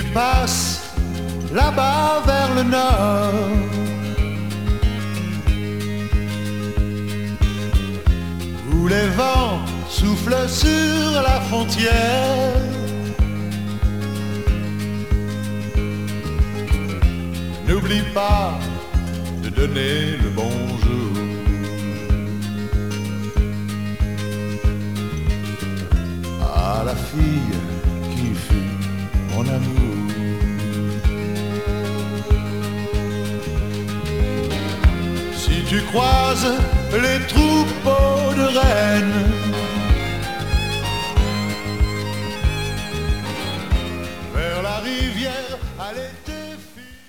passes là-bas vers le nord. Où les vents soufflent sur la frontière. N'oublie pas de donner le bonjour à la fille qui fut mon amour. Si tu croises les troupeaux de rennes